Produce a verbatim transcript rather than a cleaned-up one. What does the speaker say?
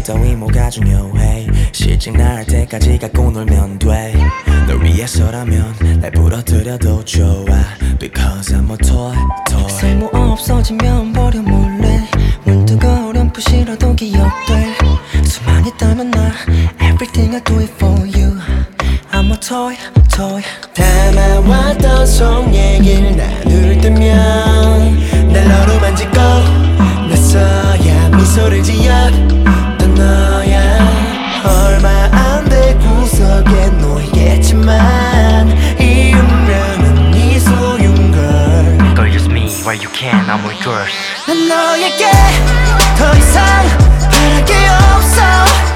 따위 뭐가 중요해. 실직 날 때까지 갖고 놀면 돼. 널 위해서라면 날 부러뜨려도 좋아. Because I'm a toy, toy. 쓸모 없어지면 버려 몰래. 문득 어렴풋이라도 기억돼. 수만 있다면 나 Everything I do it for you. I'm a toy, toy. 담아왔던 속 얘기를 나눌 때면 날 너로 만지고 나서야 미소를 지었던 너야. 얼마 안 돼 구석에 놓이겠지만 이 운명은 네 소유인 걸. Girl, use me while you can, I'm all yours. 난 너에게 더 이상 바랄 게 없어.